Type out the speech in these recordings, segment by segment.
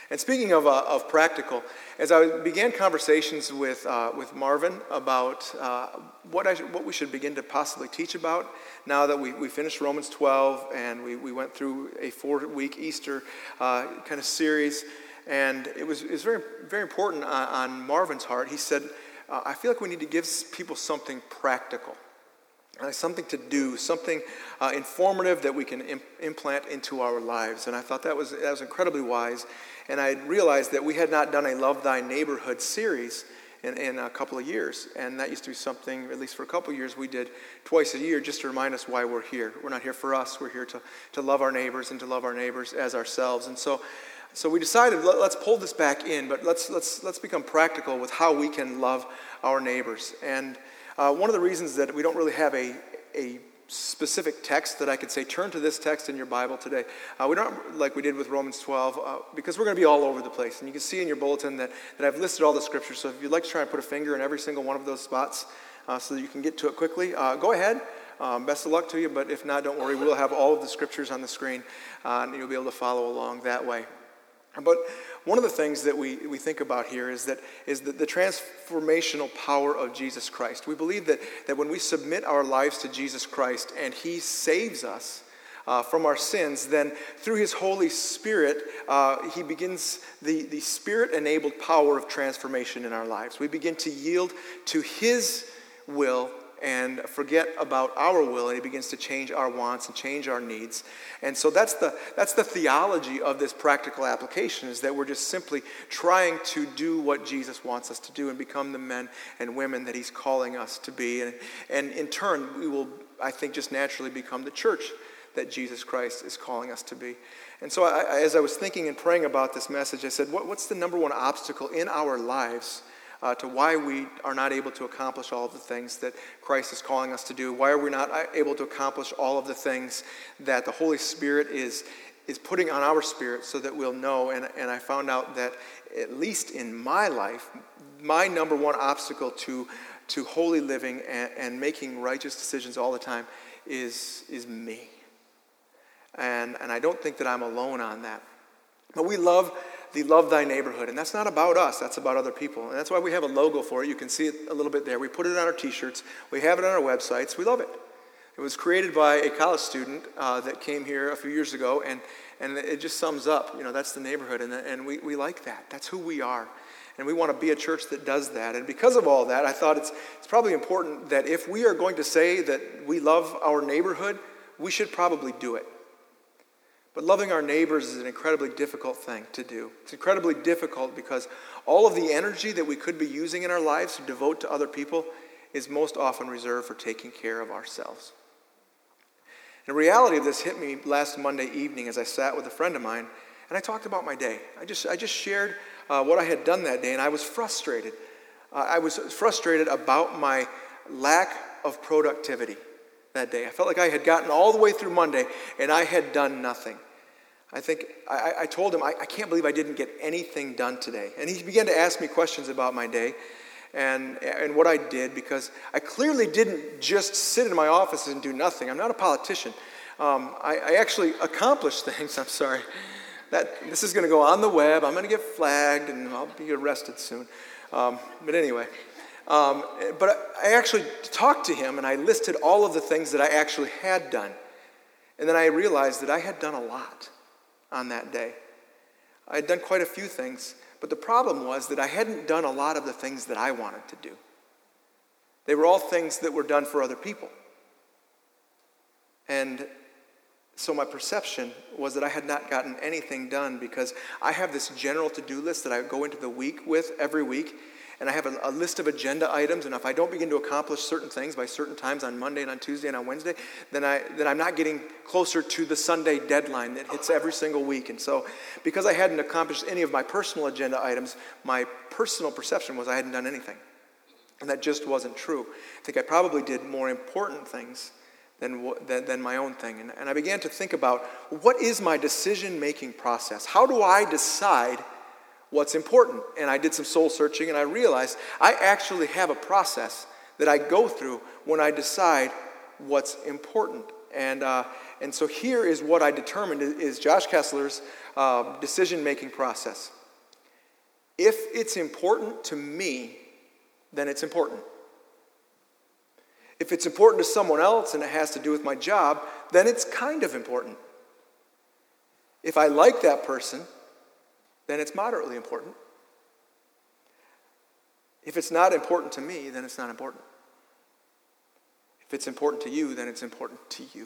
And speaking of practical, as I began conversations with Marvin about what we should begin to possibly teach about, now that we finished Romans 12 and we went through a 4-week Easter kind of series, and it was very, very important on Marvin's heart. He said, I feel like we need to give people something practical. Something to do, something informative that we can implant into our lives. And I thought that was incredibly wise. And I realized that we had not done a Love Thy Neighborhood series in a couple of years. And that used to be something, at least for a couple of years, we did twice a year just to remind us why we're here. We're not here for us. We're here to love our neighbors and to love our neighbors as ourselves. And so we decided, let's pull this back in, but let's become practical with how we can love our neighbors. And one of the reasons that we don't really have a specific text that I could say, turn to this text in your Bible today. We don't, like we did with Romans 12, because we're going to be all over the place. And you can see in your bulletin that I've listed all the scriptures. So if you'd like to try and put a finger in every single one of those spots so that you can get to it quickly, go ahead. Best of luck to you, but if not, don't worry. We'll have all of the scriptures on the screen, and you'll be able to follow along that way. But one of the things that we think about here is the transformational power of Jesus Christ. We believe that when we submit our lives to Jesus Christ and He saves us from our sins, then through His Holy Spirit, He begins the Spirit-enabled power of transformation in our lives. We begin to yield to His will and forget about our will, and He begins to change our wants and change our needs. And so that's the theology of this practical application, is that we're just simply trying to do what Jesus wants us to do and become the men and women that He's calling us to be. And in turn, we will, I think, just naturally become the church that Jesus Christ is calling us to be. And so as I was thinking and praying about this message, I said, what's the number one obstacle in our lives to why we are not able to accomplish all of the things that Christ is calling us to do? Why are we not able to accomplish all of the things that the Holy Spirit is putting on our spirit so that we'll know? And I found out that, at least in my life, my number one obstacle to holy living and making righteous decisions all the time is me. And I don't think that I'm alone on that. But we love Thy Neighborhood, and that's not about us, that's about other people. And that's why we have a logo for it. You can see it a little bit there. We put it on our t-shirts. We have it on our websites. We love it. It was created by a college student that came here a few years ago, and it just sums up, that's the neighborhood, and we like that. That's who we are. And we want to be a church that does that. And because of all that, I thought it's probably important that if we are going to say that we love our neighborhood, we should probably do it. But loving our neighbors is an incredibly difficult thing to do. It's incredibly difficult because all of the energy that we could be using in our lives to devote to other people is most often reserved for taking care of ourselves. And the reality of this hit me last Monday evening as I sat with a friend of mine, and I talked about my day. I just shared what I had done that day, and I was frustrated. I was frustrated about my lack of productivity that day. I felt like I had gotten all the way through Monday, and I had done nothing. I told him, I can't believe I didn't get anything done today. And he began to ask me questions about my day and what I did, because I clearly didn't just sit in my office and do nothing. I'm not a politician. I actually accomplished things. I'm sorry. This is going to go on the web. I'm going to get flagged, and I'll be arrested soon. But anyway. But I actually talked to him, and I listed all of the things that I actually had done. And then I realized that I had done a lot on that day. I had done quite a few things, but the problem was that I hadn't done a lot of the things that I wanted to do. They were all things that were done for other people. And so my perception was that I had not gotten anything done, because I have this general to-do list that I go into the week with every week. And I have a list of agenda items, and if I don't begin to accomplish certain things by certain times on Monday and on Tuesday and on Wednesday, then I'm not getting closer to the Sunday deadline that hits every single week. And so because I hadn't accomplished any of my personal agenda items, my personal perception was I hadn't done anything. And that just wasn't true. I think I probably did more important things than my own thing. And I began to think about, what is my decision-making process? How do I decide what's important? And I did some soul searching, and I realized I actually have a process that I go through when I decide what's important. And so here is what I determined is Josh Kessler's decision-making process. If it's important to me, then it's important. If it's important to someone else and it has to do with my job, then it's kind of important. If I like that person, then it's moderately important. If it's not important to me, then it's not important. If it's important to you, then it's important to you.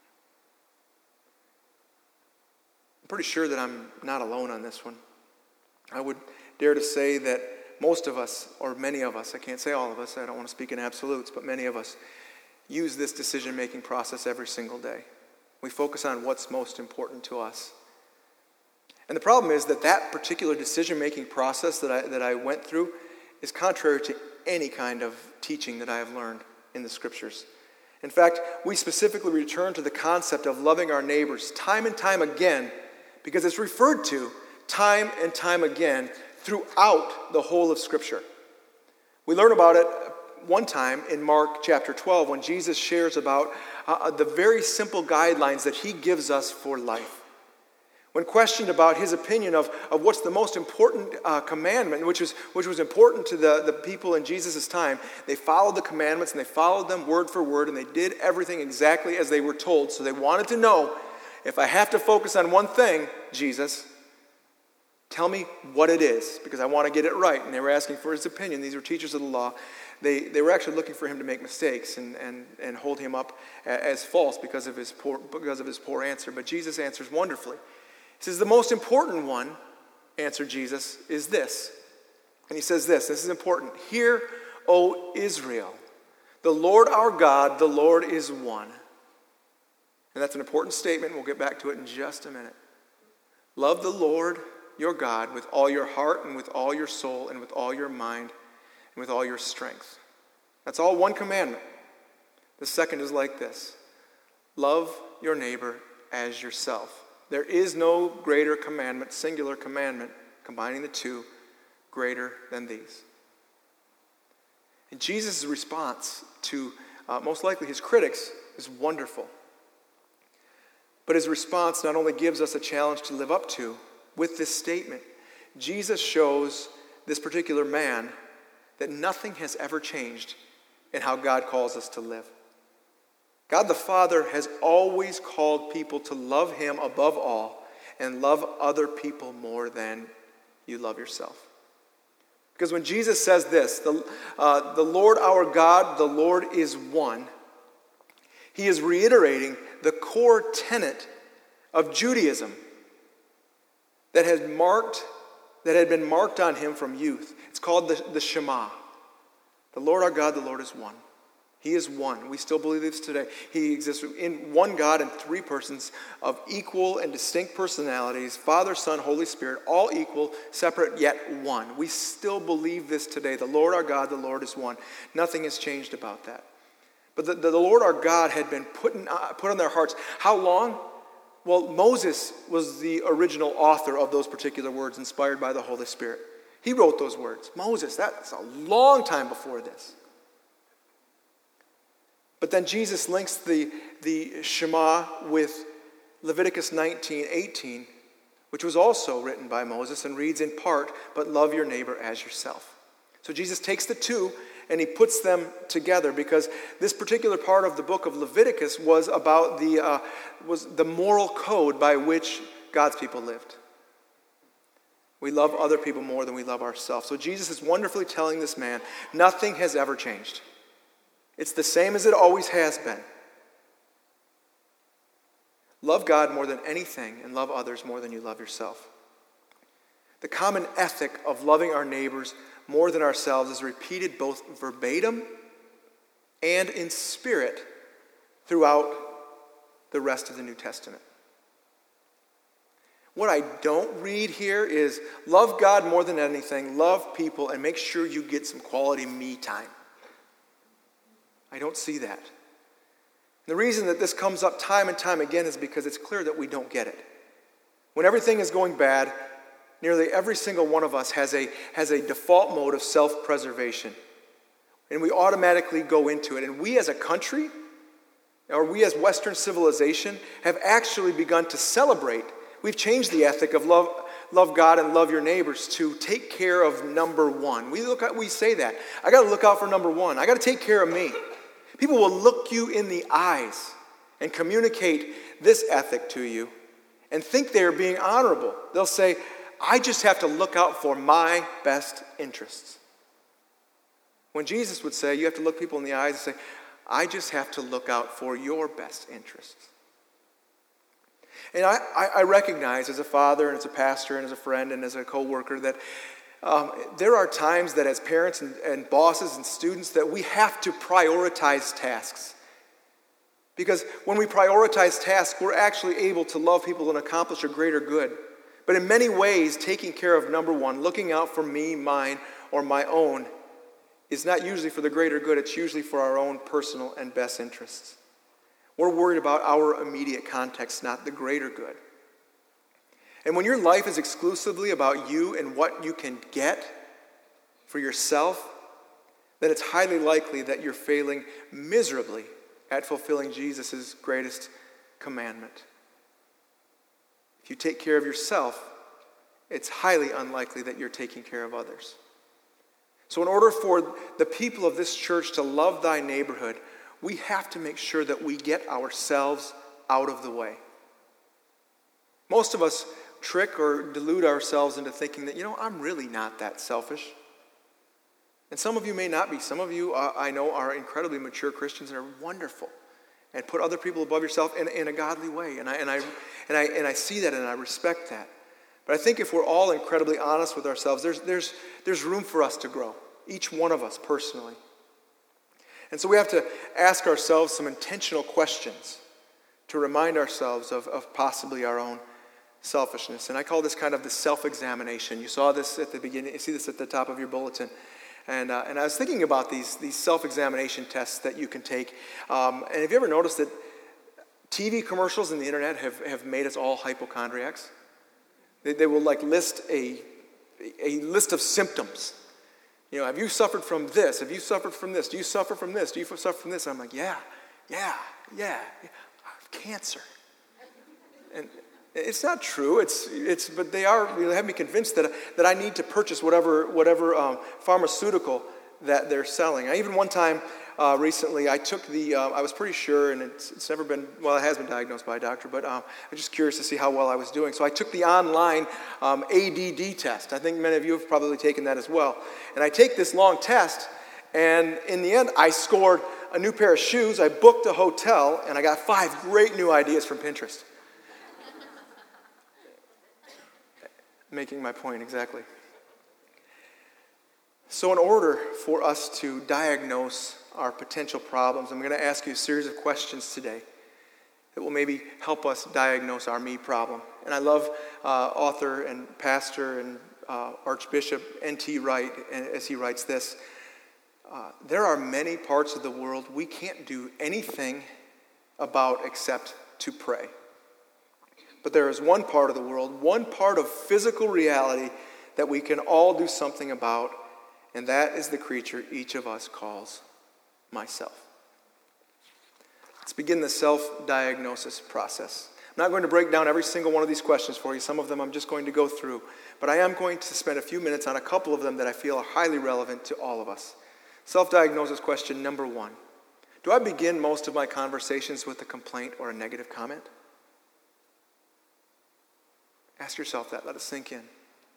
I'm pretty sure that I'm not alone on this one. I would dare to say that most of us, or many of us, I can't say all of us, I don't want to speak in absolutes, but many of us use this decision-making process every single day. We focus on what's most important to us. And the problem is that particular decision-making process that I went through is contrary to any kind of teaching that I have learned in the Scriptures. In fact, we specifically return to the concept of loving our neighbors time and time again because it's referred to time and time again throughout the whole of Scripture. We learn about it one time in Mark chapter 12 when Jesus shares about the very simple guidelines that he gives us for life. When questioned about his opinion of what's the most important commandment, which was important to the people in Jesus' time, they followed the commandments and they followed them word for word and they did everything exactly as they were told. So they wanted to know, if I have to focus on one thing, Jesus, tell me what it is, because I want to get it right. And they were asking for his opinion. These were teachers of the law. They were actually looking for him to make mistakes and hold him up as false because of his poor answer. But Jesus answers wonderfully. He says, the most important one, answered Jesus, is this. And he says this is important. Hear, O Israel, the Lord our God, the Lord is one. And that's an important statement. We'll get back to it in just a minute. Love the Lord your God with all your heart and with all your soul and with all your mind and with all your strength. That's all one commandment. The second is like this. Love your neighbor as yourself. There is no greater commandment, singular commandment, combining the two, greater than these. And Jesus' response to most likely his critics is wonderful. But his response not only gives us a challenge to live up to with this statement, Jesus shows this particular man that nothing has ever changed in how God calls us to live. God the Father has always called people to love him above all and love other people more than you love yourself. Because when Jesus says this, the Lord our God, the Lord is one, he is reiterating the core tenet of Judaism that had been marked on him from youth. It's called the Shema. The Lord our God, the Lord is one. He is one. We still believe this today. He exists in one God in three persons of equal and distinct personalities, Father, Son, Holy Spirit, all equal, separate, yet one. We still believe this today. The Lord our God, the Lord is one. Nothing has changed about that. But the Lord our God had been put on their hearts. How long? Well, Moses was the original author of those particular words, inspired by the Holy Spirit. He wrote those words. Moses, that's a long time before this. But then Jesus links the Shema with Leviticus 19:18, which was also written by Moses and reads in part, but love your neighbor as yourself. So Jesus takes the two and he puts them together because this particular part of the book of Leviticus was about the moral code by which God's people lived. We love other people more than we love ourselves. So Jesus is wonderfully telling this man, nothing has ever changed. It's the same as it always has been. Love God more than anything and love others more than you love yourself. The common ethic of loving our neighbors more than ourselves is repeated both verbatim and in spirit throughout the rest of the New Testament. What I don't read here is love God more than anything, love people, and make sure you get some quality me time. I don't see that. The reason that this comes up time and time again is because it's clear that we don't get it. When everything is going bad, nearly every single one of us has a default mode of self-preservation. And we automatically go into it. And we as a country, or we as Western civilization, have actually begun to celebrate. We've changed the ethic of God and love your neighbors to take care of number one. We say that. I got to look out for number one. I got to take care of me. People will look you in the eyes and communicate this ethic to you and think they are being honorable. They'll say, I just have to look out for my best interests. When Jesus would say, you have to look people in the eyes and say, I just have to look out for your best interests. And I recognize as a father and as a pastor and as a friend and as a co-worker that there are times that as parents and bosses and students that we have to prioritize tasks. Because when we prioritize tasks, we're actually able to love people and accomplish a greater good. But in many ways, taking care of number one, looking out for me, mine, or my own, is not usually for the greater good. It's usually for our own personal and best interests. We're worried about our immediate context, not the greater good. And when your life is exclusively about you and what you can get for yourself, then it's highly likely that you're failing miserably at fulfilling Jesus' greatest commandment. If you take care of yourself, it's highly unlikely that you're taking care of others. So in order for the people of this church to love thy neighborhood, we have to make sure that we get ourselves out of the way. Most of us trick or delude ourselves into thinking that, I'm really not that selfish. And some of you may not be. Some of you, I know, are incredibly mature Christians and are wonderful and put other people above yourself in a godly way. And I see that and I respect that. But I think if we're all incredibly honest with ourselves, there's room for us to grow, each one of us personally. And so we have to ask ourselves some intentional questions to remind ourselves of possibly our own selfishness. And I call this kind of the self-examination. You saw this at the beginning. You see this at the top of your bulletin. And I was thinking about these self-examination tests that you can take. And have you ever noticed that TV commercials and the internet have made us all hypochondriacs? They will list a list of symptoms. Have you suffered from this? Have you suffered from this? Do you suffer from this? Do you suffer from this? And I'm like, yeah. I have cancer. And it's not true. But they have me convinced that I need to purchase whatever pharmaceutical that they're selling. I even one time recently, I took I was pretty sure, and it's never been, it has been diagnosed by a doctor, but I'm just curious to see how well I was doing. So I took the online ADD test. I think many of you have probably taken that as well. And I take this long test, and in the end, I scored a new pair of shoes, I booked a hotel, and I got 5 great new ideas from Pinterest. Making my point exactly. So in order for us to diagnose our potential problems, I'm going to ask you a series of questions today that will maybe help us diagnose our me problem. And I love author and pastor and Archbishop N.T. Wright, as he writes this, there are many parts of the world we can't do anything about except to pray. But there is one part of the world, one part of physical reality that we can all do something about, and that is the creature each of us calls myself. Let's begin the self-diagnosis process. I'm not going to break down every single one of these questions for you. Some of them I'm just going to go through. But I am going to spend a few minutes on a couple of them that I feel are highly relevant to all of us. Self-diagnosis question number 1. Do I begin most of my conversations with a complaint or a negative comment? Ask yourself that. Let it sink in.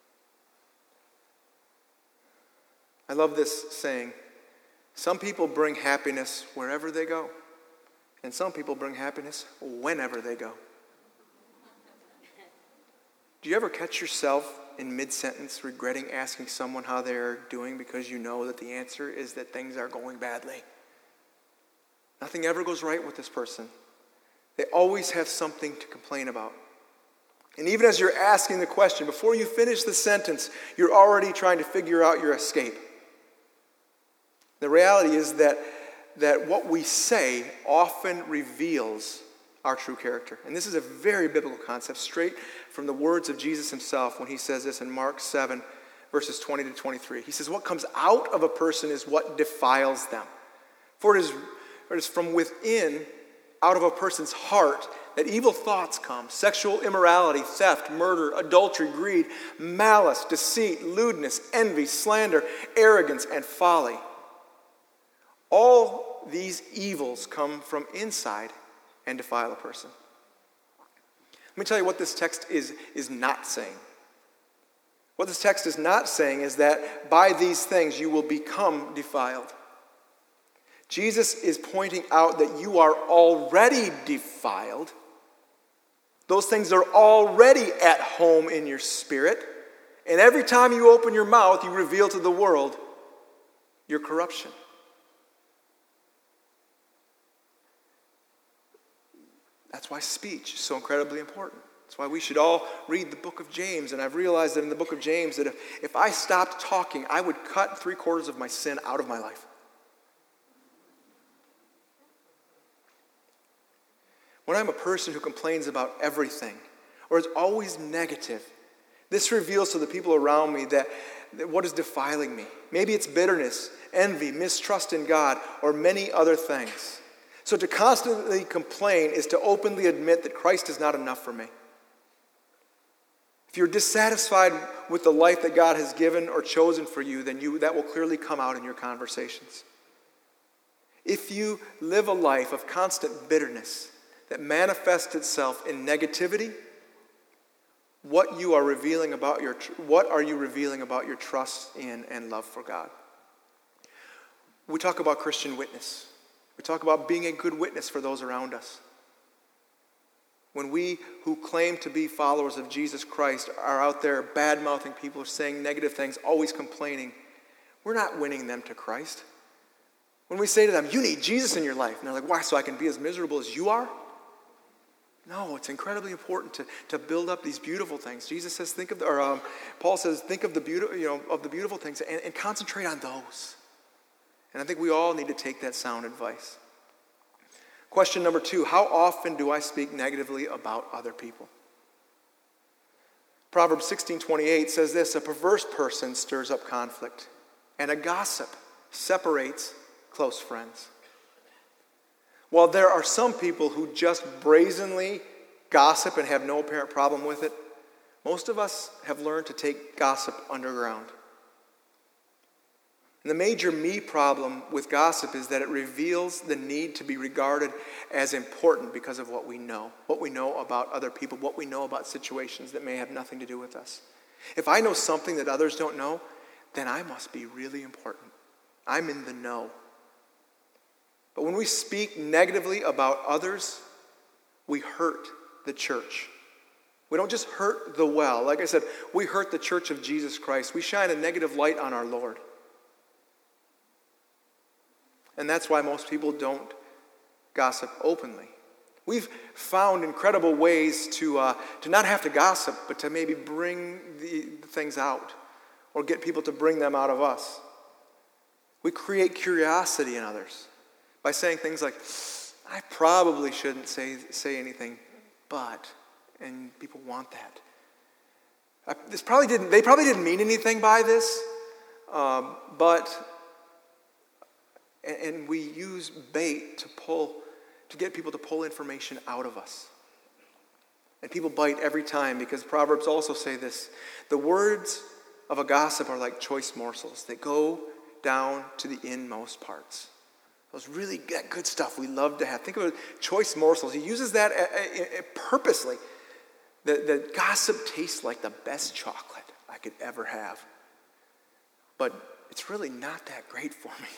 I love this saying. Some people bring happiness wherever they go, and some people bring happiness whenever they go. Do you ever catch yourself in mid-sentence regretting asking someone how they're doing because you know that the answer is that things are going badly? Nothing ever goes right with this person. They always have something to complain about. And even as you're asking the question, before you finish the sentence, you're already trying to figure out your escape. The reality is that what we say often reveals our true character. And this is a very biblical concept, straight from the words of Jesus himself when he says this in Mark 7, verses 20 to 23. He says, what comes out of a person is what defiles them. For it is from within, out of a person's heart, that evil thoughts come: sexual immorality, theft, murder, adultery, greed, malice, deceit, lewdness, envy, slander, arrogance, and folly. All these evils come from inside and defile a person. Let me tell you what this text is not saying. What this text is not saying is that by these things you will become defiled. Jesus is pointing out that you are already defiled. Those things are already at home in your spirit. And every time you open your mouth, you reveal to the world your corruption. That's why speech is so incredibly important. That's why we should all read the book of James. And I've realized that in the book of James that if I stopped talking, I would cut 3/4 of my sin out of my life. When I'm a person who complains about everything or is always negative, this reveals to the people around me that what is defiling me. Maybe it's bitterness, envy, mistrust in God, or many other things. So to constantly complain is to openly admit that Christ is not enough for me. If you're dissatisfied with the life that God has given or chosen for you, then that will clearly come out in your conversations. If you live a life of constant bitterness that manifests itself in negativity, what are you revealing about your trust in and love for God? We talk about Christian witness. We talk about being a good witness for those around us. When we who claim to be followers of Jesus Christ are out there bad-mouthing people, saying negative things, always complaining, we're not winning them to Christ. When we say to them, you need Jesus in your life, and they're like, why, so I can be as miserable as you are? No, it's incredibly important to build up these beautiful things. Jesus says, Paul says, think of the beautiful things and concentrate on those. And I think we all need to take that sound advice. Question number 2, how often do I speak negatively about other people? Proverbs 16:28 says this: a perverse person stirs up conflict, and a gossip separates close friends. While there are some people who just brazenly gossip and have no apparent problem with it, most of us have learned to take gossip underground. And the major me problem with gossip is that it reveals the need to be regarded as important because of what we know about other people, what we know about situations that may have nothing to do with us. If I know something that others don't know, then I must be really important. I'm in the know. But when we speak negatively about others, we hurt the church. We don't just hurt the well. Like I said, we hurt the church of Jesus Christ. We shine a negative light on our Lord. And that's why most people don't gossip openly. We've found incredible ways to not have to gossip, but to maybe bring the things out or get people to bring them out of us. We create curiosity in others by saying things like, I probably shouldn't say anything, but, and people want that. They probably didn't mean anything by this, but... And we use bait to get people to pull information out of us. And people bite every time, because Proverbs also say this: the words of a gossip are like choice morsels. They go down to the inmost parts. Those really good stuff we love to have. Think of it, choice morsels. He uses that purposely. The gossip tastes like the best chocolate I could ever have. But it's really not that great for me.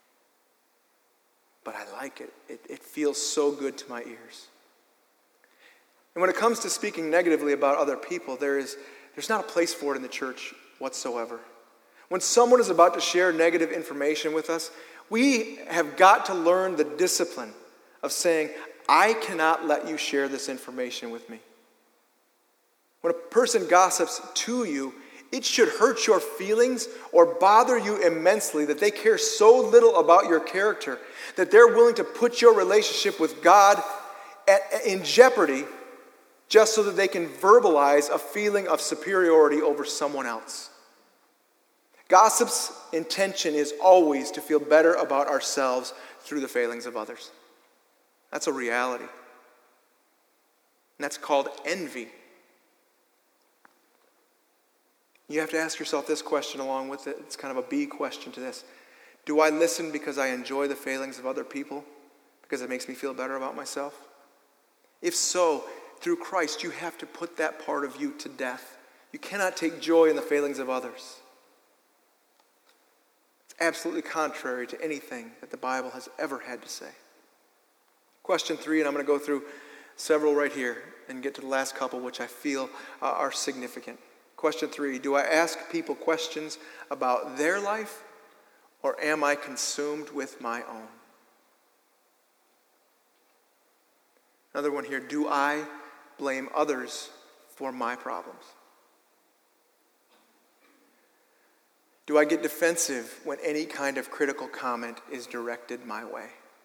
But I like it. It feels so good to my ears. And when it comes to speaking negatively about other people, there's not a place for it in the church whatsoever. When someone is about to share negative information with us, we have got to learn the discipline of saying, I cannot let you share this information with me. When a person gossips to you, it should hurt your feelings or bother you immensely that they care so little about your character that they're willing to put your relationship with God in jeopardy just so that they can verbalize a feeling of superiority over someone else. Gossip's intention is always to feel better about ourselves through the failings of others. That's a reality. and that's called envy. You have to ask yourself this question along with it. It's kind of a B question to this. Do I listen because I enjoy the failings of other people? Because it makes me feel better about myself? If so, through Christ, you have to put that part of you to death. You cannot take joy in the failings of others. It's absolutely contrary to anything that the Bible has ever had to say. Question 3, and I'm going to go through several right here and get to the last couple, which I feel are significant. Question 3, do I ask people questions about their life, or am I consumed with my own? Another one here, do I blame others for my problems? Do I get defensive when any kind of critical comment is directed my way?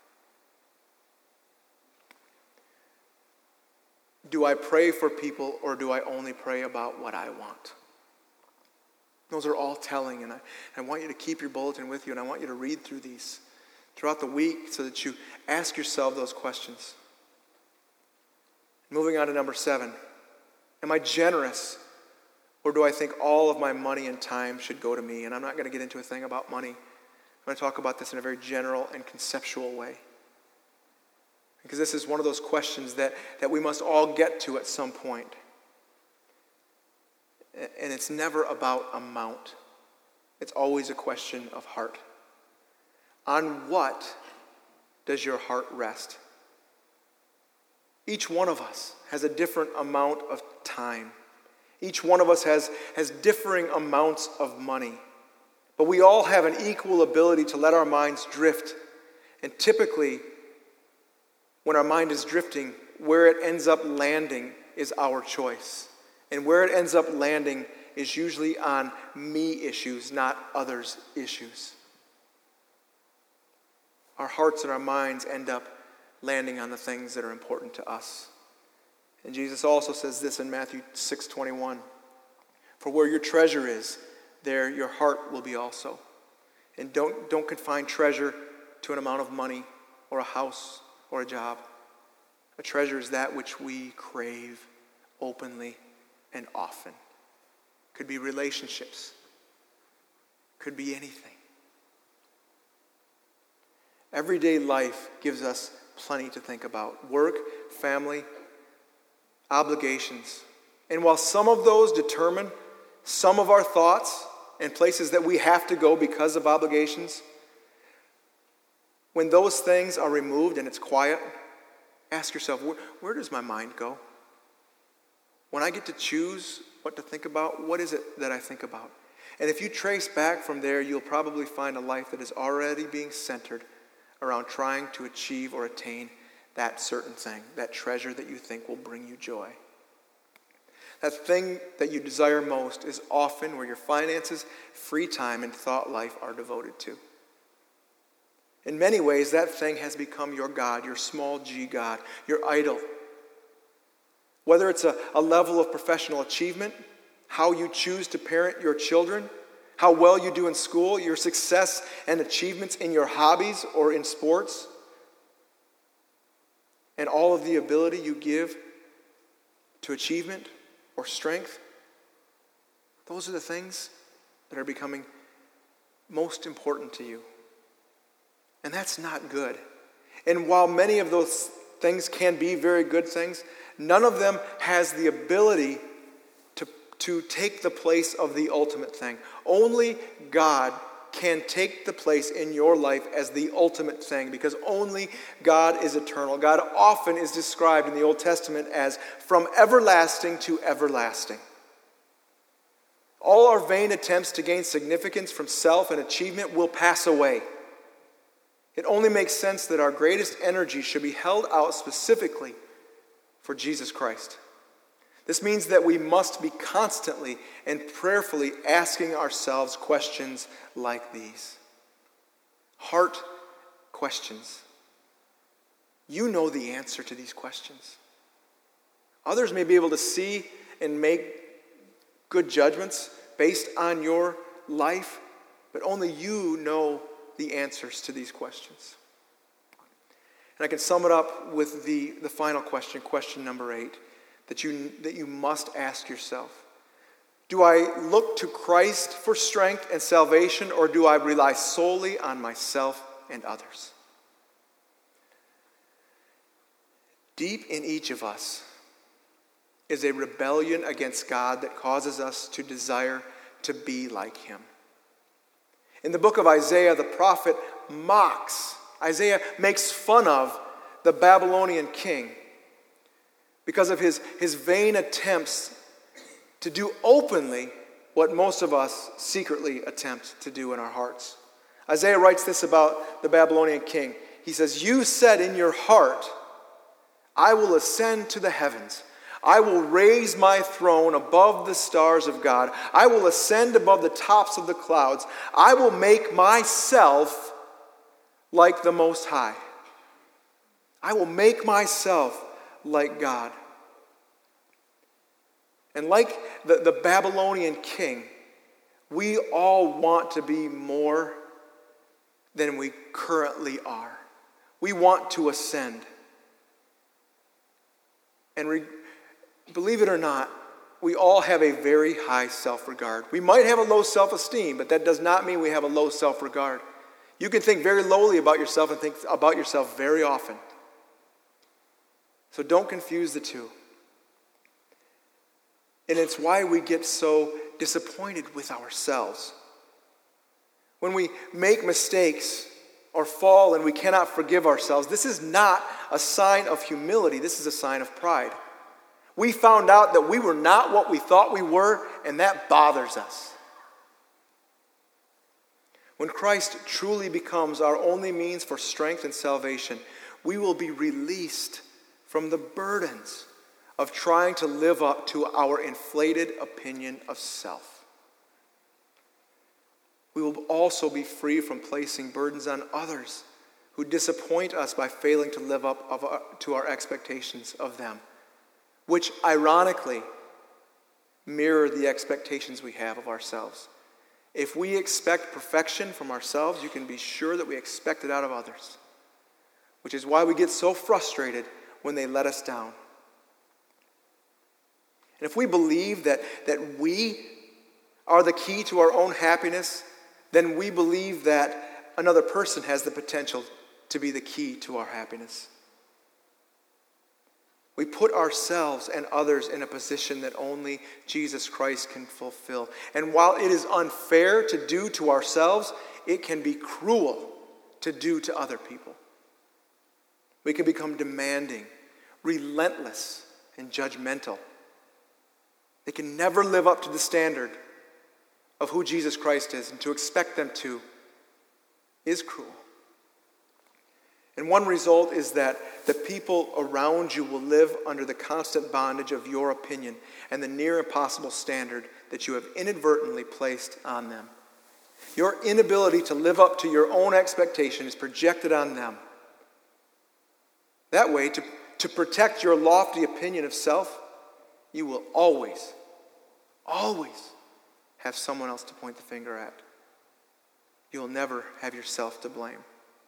Do I pray for people, or do I only pray about what I want? Those are all telling, and I want you to keep your bulletin with you, and I want you to read through these throughout the week so that you ask yourself those questions. Moving on to number 7. Am I generous, or do I think all of my money and time should go to me? And I'm not going to get into a thing about money. I'm going to talk about this in a very general and conceptual way. Because this is one of those questions that we must all get to at some point. And it's never about amount. It's always a question of heart. On what does your heart rest? Each one of us has a different amount of time. Each one of us has differing amounts of money. But we all have an equal ability to let our minds drift. And typically, when our mind is drifting, where it ends up landing is our choice. And where it ends up landing is usually on me issues, not others' issues. Our hearts and our minds end up landing on the things that are important to us. And Jesus also says this in Matthew 6:21. For where your treasure is, there your heart will be also. And don't confine treasure to an amount of money or a house or a job. A treasure is that which we crave openly and often. Could be relationships. Could be anything. Everyday life gives us plenty to think about. Work, family, obligations. And while some of those determine some of our thoughts and places that we have to go because of obligations, when those things are removed and it's quiet, ask yourself, where does my mind go? When I get to choose what to think about, what is it that I think about? And if you trace back from there, you'll probably find a life that is already being centered around trying to achieve or attain that certain thing, that treasure that you think will bring you joy. That thing that you desire most is often where your finances, free time, and thought life are devoted to. In many ways, that thing has become your God, your small g God, your idol. Whether it's a level of professional achievement, how you choose to parent your children, how well you do in school, your success and achievements in your hobbies or in sports, and all of the ability you give to achievement or strength, those are the things that are becoming most important to you. And that's not good. And while many of those things can be very good things, none of them has the ability to take the place of the ultimate thing. Only God can take the place in your life as the ultimate thing, because only God is eternal. God often is described in the Old Testament as from everlasting to everlasting. All our vain attempts to gain significance from self and achievement will pass away. It only makes sense that our greatest energy should be held out specifically for Jesus Christ. This means that we must be constantly and prayerfully asking ourselves questions like these. Heart questions. You know the answer to these questions. Others may be able to see and make good judgments based on your life, but only you know the answers to these questions. And I can sum it up with the final question, question number 8. that you must ask yourself. Do I look to Christ for strength and salvation, or do I rely solely on myself and others? Deep in each of us is a rebellion against God that causes us to desire to be like him. In the book of Isaiah, the prophet Isaiah makes fun of the Babylonian king because of his vain attempts to do openly what most of us secretly attempt to do in our hearts. Isaiah writes this about the Babylonian king. He says, "You said in your heart, I will ascend to the heavens. I will raise my throne above the stars of God. I will ascend above the tops of the clouds. I will make myself like the Most High." I will make myself like God. And like the Babylonian king, we all want to be more than we currently are. We want to ascend. And believe it or not, we all have a very high self-regard. We might have a low self-esteem, but that does not mean we have a low self-regard. You can think very lowly about yourself and think about yourself very often. So don't confuse the two. And it's why we get so disappointed with ourselves. When we make mistakes or fall and we cannot forgive ourselves, this is not a sign of humility. This is a sign of pride. We found out that we were not what we thought we were, and that bothers us. When Christ truly becomes our only means for strength and salvation, we will be released from the burdens of trying to live up to our inflated opinion of self. We will also be free from placing burdens on others who disappoint us by failing to live up to our expectations of them, which ironically mirror the expectations we have of ourselves. If we expect perfection from ourselves, you can be sure that we expect it out of others, which is why we get so frustrated when they let us down. And if we believe that we are the key to our own happiness, then we believe that another person has the potential to be the key to our happiness. We put ourselves and others in a position that only Jesus Christ can fulfill. And while it is unfair to do to ourselves, it can be cruel to do to other people. We can become demanding, relentless, and judgmental. They can never live up to the standard of who Jesus Christ is, and to expect them to is cruel. And one result is that the people around you will live under the constant bondage of your opinion and the near impossible standard that you have inadvertently placed on them. Your inability to live up to your own expectation is projected on them. That way, to protect your lofty opinion of self, you will always have someone else to point the finger at. You will never have yourself to blame.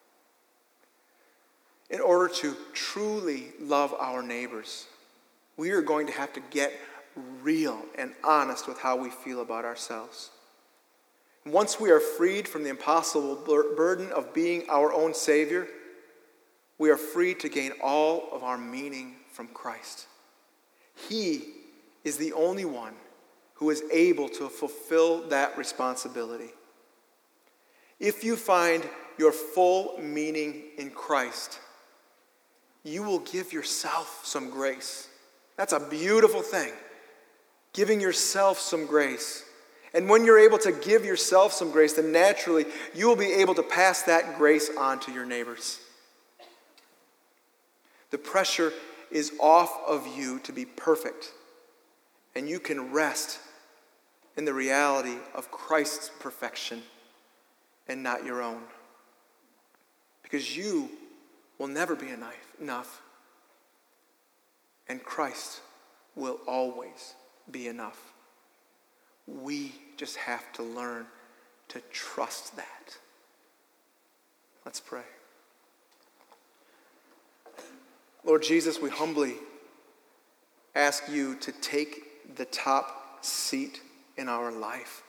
In order to truly love our neighbors, we are going to have to get real and honest with how we feel about ourselves. Once we are freed from the impossible burden of being our own Savior, we are free to gain all of our meaning from Christ. He is the only one who is able to fulfill that responsibility. If you find your full meaning in Christ, you will give yourself some grace. That's a beautiful thing. Giving yourself some grace. And when you're able to give yourself some grace, then naturally you will be able to pass that grace on to your neighbors. The pressure is off of you to be perfect, and you can rest in the reality of Christ's perfection and not your own. Because you will never be enough, and Christ will always be enough. We just have to learn to trust that. Let's pray. Lord Jesus, we humbly ask you to take the top seat in our life.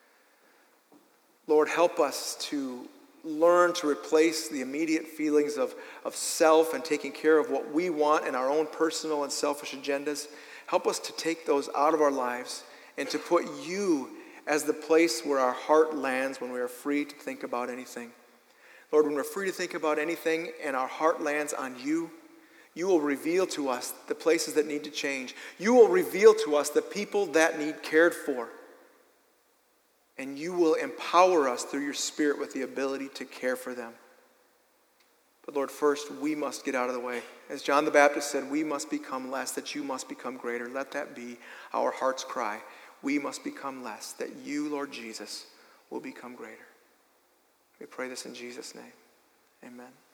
Lord, help us to learn to replace the immediate feelings of self and taking care of what we want and our own personal and selfish agendas. Help us to take those out of our lives and to put you as the place where our heart lands when we are free to think about anything. Lord, when we're free to think about anything and our heart lands on you, you will reveal to us the places that need to change. You will reveal to us the people that need cared for. And you will empower us through your Spirit with the ability to care for them. But Lord, first, we must get out of the way. As John the Baptist said, we must become less, that you must become greater. Let that be our heart's cry. We must become less, that you, Lord Jesus, will become greater. We pray this in Jesus' name. Amen.